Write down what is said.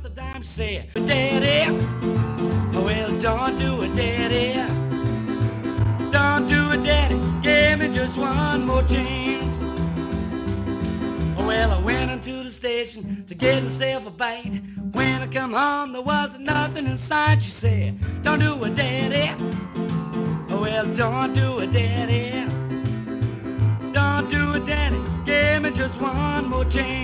worth a dime. Say, Daddy, well, don't do it, Daddy. Don't do it, Daddy. Give me just one more chance. Well, I went into the station to get myself a bite. When I come home, there wasn't nothing in sight. She said, don't do it, Daddy. Well, don't do it, Daddy. Don't do it, Daddy. Give me just one more chance.